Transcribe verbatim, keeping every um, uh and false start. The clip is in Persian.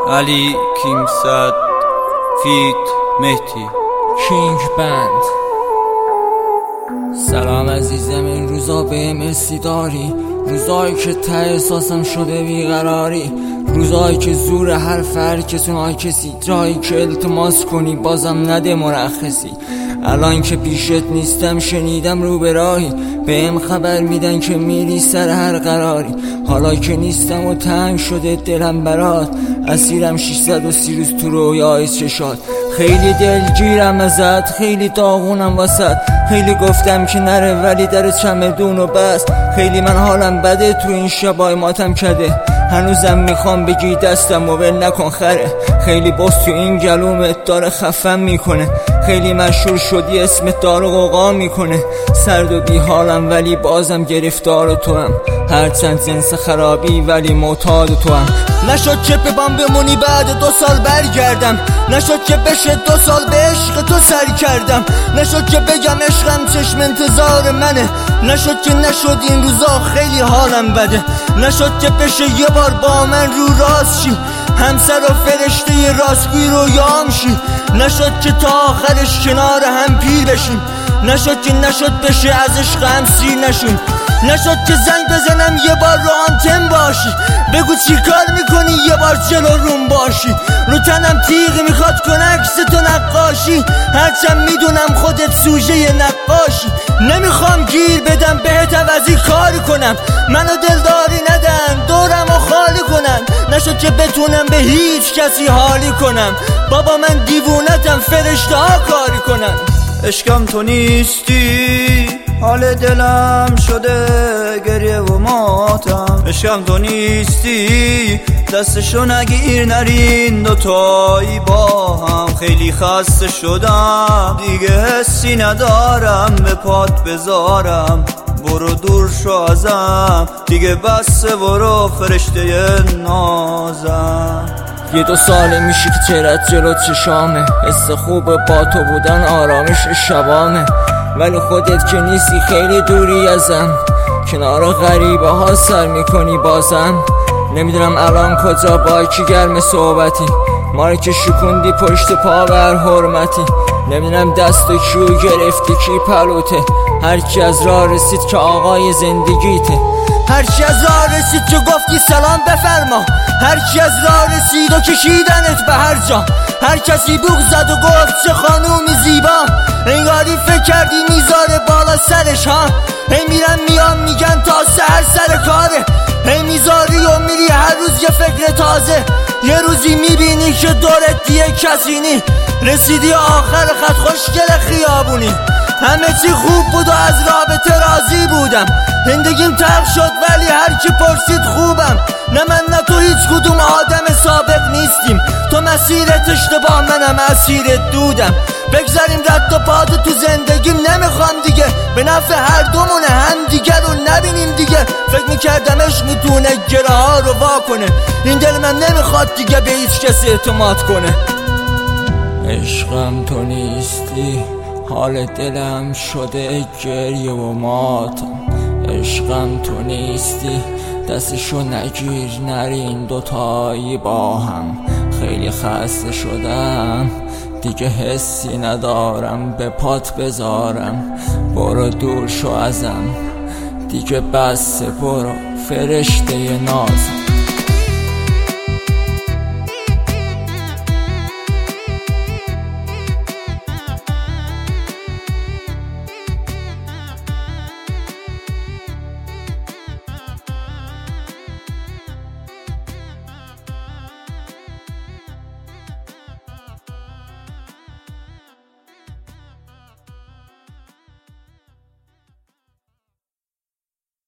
علی کیمصد فیت مهدی کینگ بند. سلام عزیزم، این روزا به مسی داری، روزایی که ته احساسم شده بیقراری، روزایی که زور هر فرکتون های کسی، جایی که التماس کنی بازم نده مرخصی. الان که پیشت نیستم شنیدم رو به راهی، بهم خبر میدن که میری سر هر قراری. حالا که نیستم و تنگ شده دلم برات، اسیرم ششصد و سی روز تو رویای چشات. خیلی دلگیرم ازت، خیلی داغونم واسط، خیلی گفتم که نره ولی در چمدون و بس. خیلی من حالم بده تو این شبای ماتم کده، هنوزم میخوام بگی دستم و ول نکن خره. خیلی باز تو این گلومت داره خفم میکنه، خیلی مشهور شدی اسمت داره غوغا میکنه. سرد و بی حالم ولی بازم گرفتار تو هم، هرچند جنس خرابی ولی معتاد تو هم. نشد که ببام بمونی بعد دو سال برگردم، نشد که بشه دو سال به عشق تو سر کردم، نشد که بگم عشقم چشم انتظار منه، نشد که نشد این روزا خیلی حالم بده، نشد که بشه یه بار با من رو راست شی، همسر و فرشته راستگوی رو یام شی، نشد که تا آخرش کنار هم پیر بشیم، نشد که نشد بشه از عشق هم سیر نشیم، نشد که زنگ بزنم یه بار رو آنتن باشی، بگو چی کار میکنی یه بار جلو روم باشی، رو تنم تیغی میخواد کن عکس تو نقاشی، هرچند میدونم خودت سوژه نقاشی. نمیخوام گیر بدم بهت عوضی کار کنم، منو دلداری ندن دورم و خالی کنن، نشد که بتونم به هیچ کسی حالی کنم، بابا من دیوونتم فرشته ها کاری کنن. عشقم تو نیستی، حال دلم شده گریه و ماتم. عشقم تو نیستی، دستشو نگیر نرین دوتایی با هم. خیلی خسته شدم دیگه حسی ندارم به پات بذارم، برو دور شو ازم دیگه بسه، برو فرشته نازم. یه دو ساله میشه که چهرت جلو چشامه، حس خوب با تو بودن آرامش شبامه، ولی خودت که نیستی خیلی دوری ازم، کنار غریبه ها سر میکنی بازم. نمیدونم الان کجا با کی گرم صحبتی، ما که شکوندی پشت پا بر حرمتی، نمیدونم دست و کیو گرفتی کی پلوته، هرکی از راه رسید که آقای زندگیته، هرکی از راه رسید که گفتی سلام بفرما، هرکی از راه رسید و کشیدنت به هر جا، هر کسی بوق زد و گفت چه خانومی زیبا، انگاری فکر کردی میذاره بالا سرش ها. هی میرم میام میگن تا سر سر کاره، هی میذاری و میری هر روز یه فکر تازه، یه روزی میبینی که دورت دیگه کسی نی، رسیدی آخر خط خوشگل خیابونی. همه چی خوب بود و از رابطه راضی بودم، زندگیم تلخ شد ولی هر کی پرسید خوبم. نه من نه تو هیچ کدوم آدم سابق نیستیم، تو مسیرت اشتباه منم مسیرت دودم. بگذاریم رد و پاد تو زندگیم نمیخوام دیگه، به نفع هر دومونه هم دیگر رو نبینیم دیگه. فکر میکردم عشق میتونه گره ها رو وا کنه، این دل من نمیخواد دیگه به هیچ کسی اعتماد کنه. عشقم تو نیستی، حال دلم شده گریه و ماتم. عشقم تو نیستی، دستشو نگیر نرین دوتایی با هم. خیلی خسته شدم دیگه حسی ندارم به پات بذارم، برو دور شو ازم دیگه بسه، برو فرشته نازم.